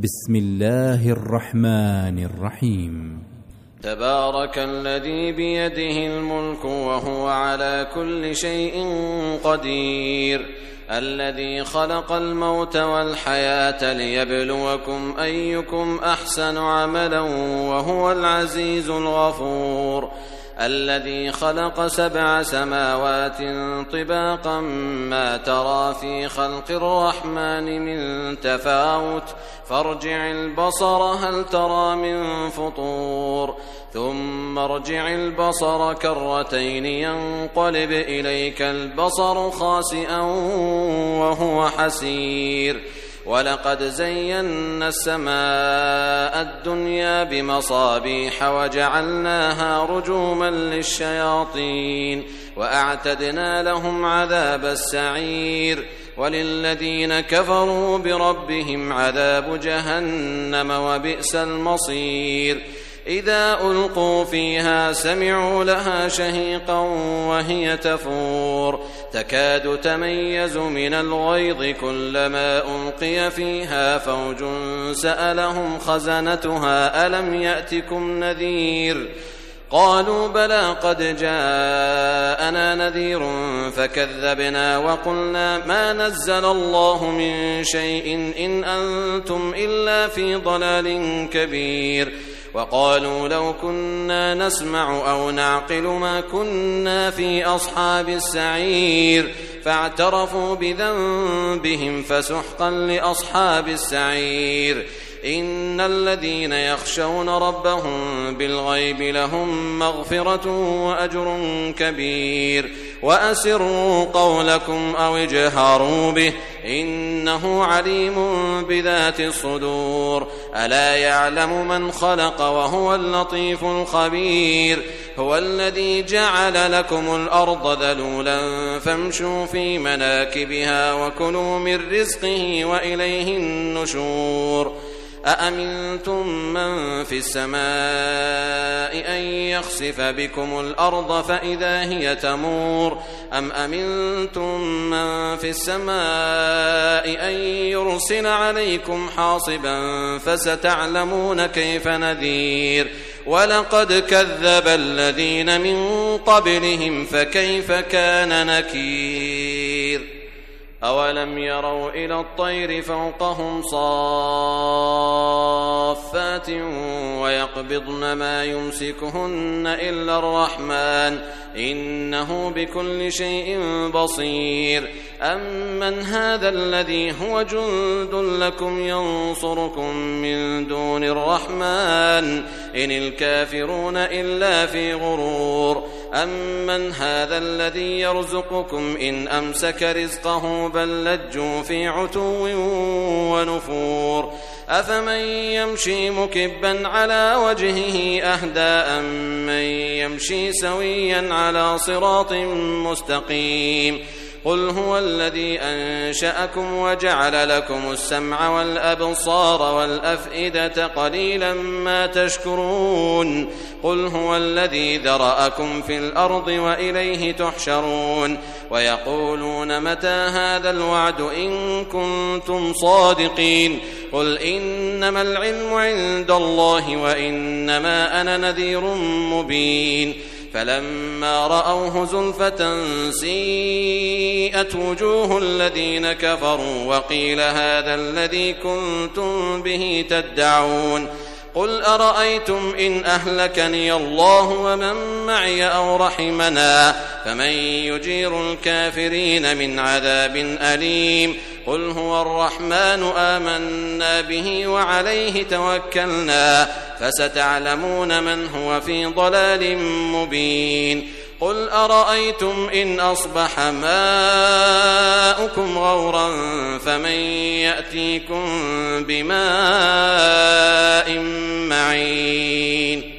بسم الله الرحمن الرحيم. تبارك الذي بيده الملك وهو على كل شيء قدير، الذي خلق الموت والحياة ليبلوكم أيكم أحسن عملا وهو العزيز الغفور، الذي خلق 7 سماوات طباقا ما ترى في خلق الرحمن من تفاوت فارجع البصر هل ترى من فطور، ثم ارجع البصر كرتين ينقلب إليك البصر خاسئا وهو حسير، ولقد زينا السماء الدنيا بمصابيح وجعلناها رجوما للشياطين وأعتدنا لهم عذاب السعير، وللذين كفروا بربهم عذاب جهنم وبئس المصير. إذا ألقوا فيها سمعوا لها شهيقا وهي تفور تكاد تميز من الغيظ كلما ألقي فيها فوج سألهم خزنتها ألم يأتكم نذير قالوا بلى قد جاءنا نذير فكذبنا وقلنا ما نزل الله من شيء إن أنتم إلا في ضلال كبير، وقالوا لو كنا نسمع أو نعقل ما كنا في أصحاب السعير، فاعترفوا بذنبهم فسحقا لأصحاب السعير. إن الذين يخشون ربهم بالغيب لهم مغفرة وأجر كبير، وأسروا قولكم أو اجهروا به إنه عليم بذات الصدور، ألا يعلم من خلق وهو اللطيف الخبير. هو الذي جعل لكم الأرض ذلولا فامشوا في مناكبها وكلوا من رزقه وإليه النشور. أأمنتم من في السماء أن يخسف بكم الأرض فإذا هي تمور، أم أمنتم من في السماء أن يرسل عليكم حاصبا فستعلمون كيف نذير. ولقد كذب الذين من قبلهم فكيف كان نكير. أولم يروا إلى الطير فوقهم صافات ويقبضن ما يمسكهن إلا الرحمن إنه بكل شيء بصير. أمن هذا الذي هو جند لكم ينصركم من دون الرحمن إن الكافرون إلا في غرور. أمن هذا الذي يرزقكم إن أمسك رزقه بل لجوا في عتو ونفور. أفمن يمشي مكبا على وجهه أهدى أمن يمشي سويا على صراط مستقيم. قل هو الذي أنشأكم وجعل لكم السمع والأبصار والأفئدة قليلا ما تشكرون. قل هو الذي ذرأكم في الأرض وإليه تحشرون. ويقولون متى هذا الوعد إن كنتم صادقين. قل إنما العلم عند الله وإنما أنا نذير مبين. فلما رأوه زلفة سيئت وجوه الذين كفروا وقيل هذا الذي كنتم به تدعون. قل أرأيتم إن أهلكني الله ومن معي أو رحمنا فمن يجير الكافرين من عذاب أليم. قل هو الرحمن آمنا به وعليه توكلنا فستعلمون من هو في ضلال مبين. قل أرأيتم إن أصبح ماؤكم غورا فمن يأتيكم بماء معين.